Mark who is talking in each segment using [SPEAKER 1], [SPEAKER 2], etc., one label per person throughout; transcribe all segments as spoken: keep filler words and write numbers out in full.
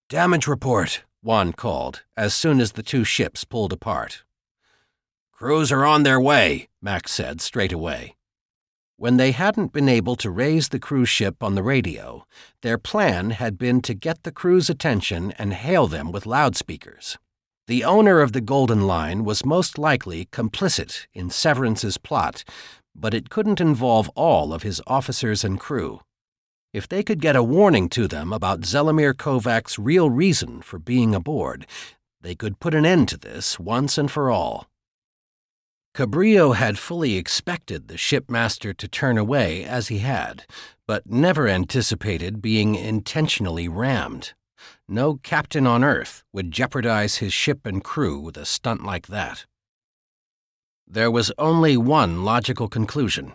[SPEAKER 1] "Damage report," Juan called, as soon as the two ships pulled apart. "Crews are on their way," Max said straight away. When they hadn't been able to raise the cruise ship on the radio, their plan had been to get the crew's attention and hail them with loudspeakers. The owner of the Golden Line was most likely complicit in Severance's plot, but it couldn't involve all of his officers and crew. If they could get a warning to them about Zelimir Kovac's real reason for being aboard, they could put an end to this once and for all. Cabrillo had fully expected the shipmaster to turn away as he had, but never anticipated being intentionally rammed. No captain on Earth would jeopardize his ship and crew with a stunt like that. There was only one logical conclusion.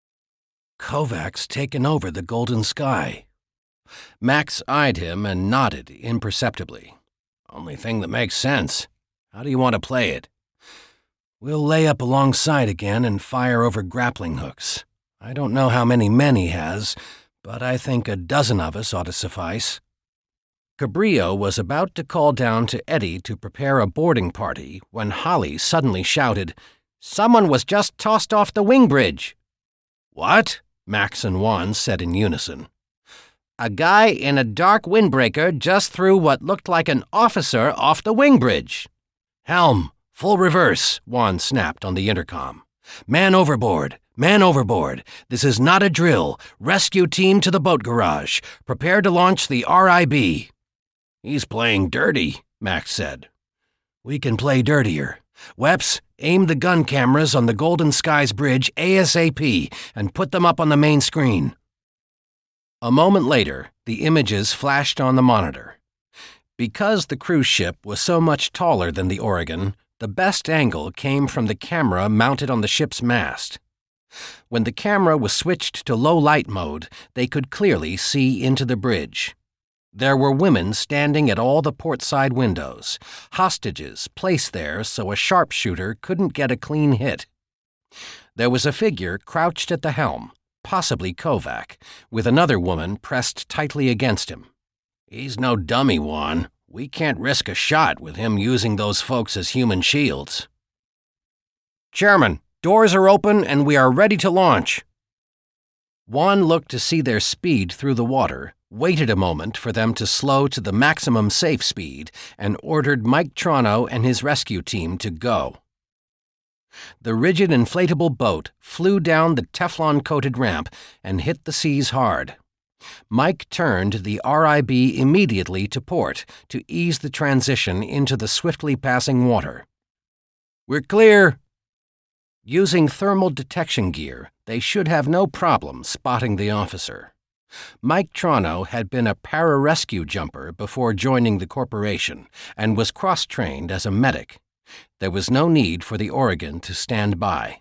[SPEAKER 1] Kovac's taken over the Golden Sky. Max eyed him and nodded imperceptibly. Only thing that makes sense. How do you want to play it? We'll lay up alongside again and fire over grappling hooks. I don't know how many men he has, but I think a dozen of us ought to suffice. Cabrillo was about to call down to Eddie to prepare a boarding party when Holly suddenly shouted, "Someone was just tossed off the wing bridge." "What?" Max and Juan said in unison. "A guy in a dark windbreaker just threw what looked like an officer off the wing bridge." "Helm, full reverse," Juan snapped on the intercom. "Man overboard! Man overboard! This is not a drill. Rescue team to the boat garage. Prepare to launch the R I B. "He's playing dirty," Max said. "We can play dirtier. Weps, aim the gun cameras on the Golden Skies Bridge ASAP and put them up on the main screen." A moment later, the images flashed on the monitor. Because the cruise ship was so much taller than the Oregon, the best angle came from the camera mounted on the ship's mast. When the camera was switched to low light mode, they could clearly see into the bridge. There were women standing at all the portside windows, hostages placed there so a sharpshooter couldn't get a clean hit. There was a figure crouched at the helm, possibly Kovac, with another woman pressed tightly against him. "He's no dummy, Juan. We can't risk a shot with him using those folks as human shields." "Chairman, doors are open and we are ready to launch." Juan looked to see their speed through the water, waited a moment for them to slow to the maximum safe speed, and ordered Mike Trono and his rescue team to go. The rigid inflatable boat flew down the Teflon-coated ramp and hit the seas hard. Mike turned the R I B immediately to port to ease the transition into the swiftly passing water. "We're clear." Using thermal detection gear, they should have no problem spotting the officer. Mike Trono had been a pararescue jumper before joining the corporation and was cross-trained as a medic. There was no need for the Oregon to stand by.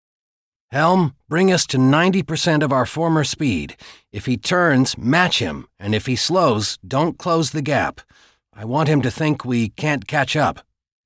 [SPEAKER 1] "Helm, bring us to ninety percent of our former speed. If he turns, match him, and if he slows, don't close the gap. I want him to think we can't catch up."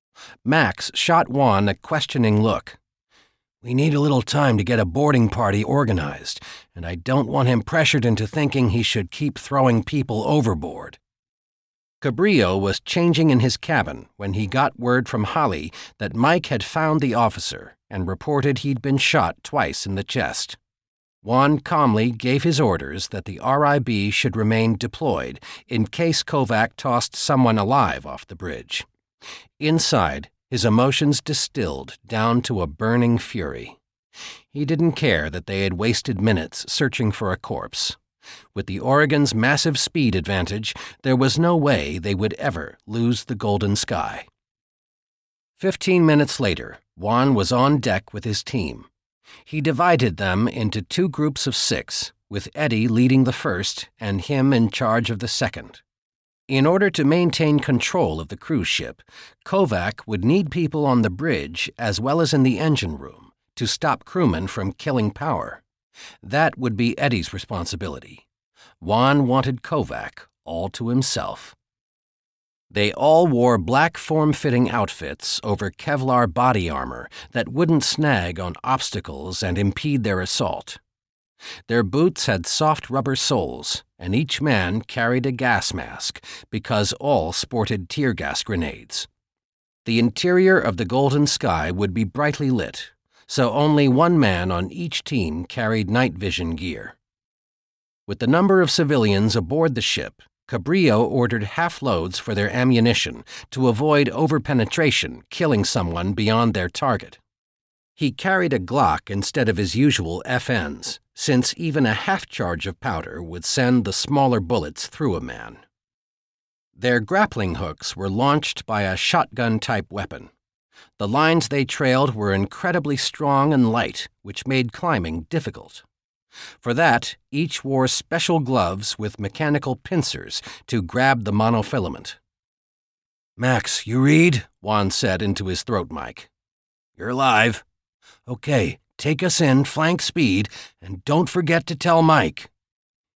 [SPEAKER 1] Max shot Juan a questioning look. "We need a little time to get a boarding party organized, and I don't want him pressured into thinking he should keep throwing people overboard." Cabrillo was changing in his cabin when he got word from Holly that Mike had found the officer and reported he'd been shot twice in the chest. Juan calmly gave his orders that the R I B should remain deployed in case Kovac tossed someone alive off the bridge. Inside, his emotions distilled down to a burning fury. He didn't care that they had wasted minutes searching for a corpse. With the Oregon's massive speed advantage, there was no way they would ever lose the Golden Sky. Fifteen minutes later, Juan was on deck with his team. He divided them into two groups of six, with Eddie leading the first and him in charge of the second. In order to maintain control of the cruise ship, Kovac would need people on the bridge as well as in the engine room to stop crewmen from killing power. That would be Eddie's responsibility. Juan wanted Kovac all to himself. They all wore black form-fitting outfits over Kevlar body armor that wouldn't snag on obstacles and impede their assault. Their boots had soft rubber soles, and each man carried a gas mask because all sported tear gas grenades. The interior of the Golden Sky would be brightly lit, so only one man on each team carried night vision gear. With the number of civilians aboard the ship, Cabrillo ordered half loads for their ammunition to avoid overpenetration, killing someone beyond their target. He carried a Glock instead of his usual F Ns, since even a half charge of powder would send the smaller bullets through a man. Their grappling hooks were launched by a shotgun-type weapon. The lines they trailed were incredibly strong and light, which made climbing difficult. For that, each wore special gloves with mechanical pincers to grab the monofilament. "Max, you read?" Juan said into his throat mic. "You're alive. Okay, take us in, flank speed, and don't forget to tell Mike."